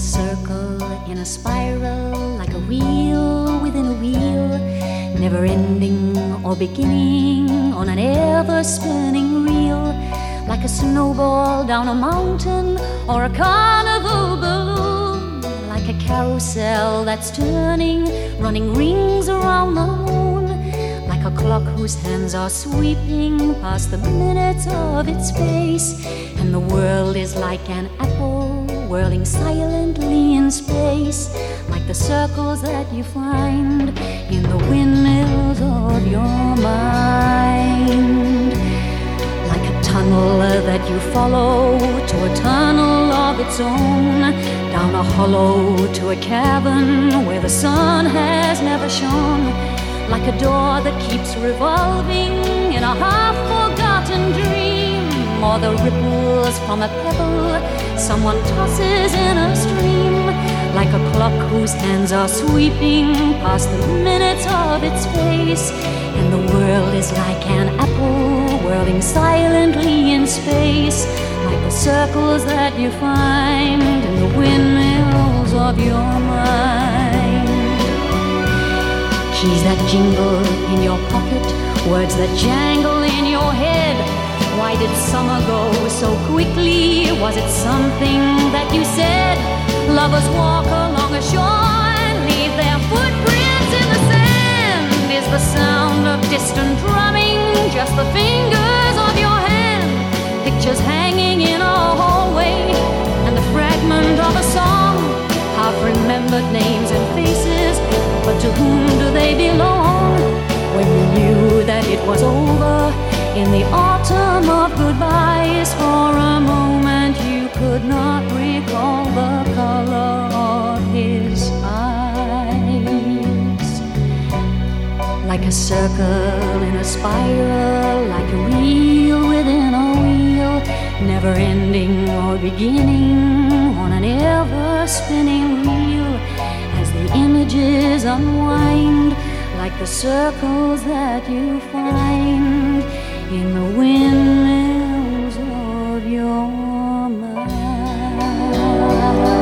circle in a spiral, like a wheel within a wheel, never ending or beginning on an ever-spinning reel, like a snowball down a mountain or a carnival balloon, like a carousel that's turning, running rings around the moon, like a clock whose hands are sweeping past the minutes of its space, and the world is like an apple whirling silently in space, like the circles that you find in the windmills of your mind, like a tunnel that you follow to a tunnel of its own, down a hollow to a cavern where the sun has never shone, like a door that keeps revolving in a half-forgotten dream, or the ripples from a pebble someone tosses in a stream, like a clock whose hands are sweeping past the minutes of its face, and the world is like an apple whirling silently in space, like the circles that you find in the windmills of your mind. Keys that jingle in your pocket, words that jangle in your head. Why did summer go so quickly? Was it something that you said? Lovers walk along a shore and leave their footprints in the sand. Is the sound of distant drumming just the fingers of your hand? Pictures hanging in a hallway and the fragment of a song, half-remembered names and faces, but to whom do they belong? When you knew that it was over in the autumn of goodbyes, for a moment you could not recall the color of his eyes, like a circle in a spiral, like a wheel within a wheel, never ending or beginning on an ever-spinning reel, as the images unwind, like the circles that you find in the windmills of your mind.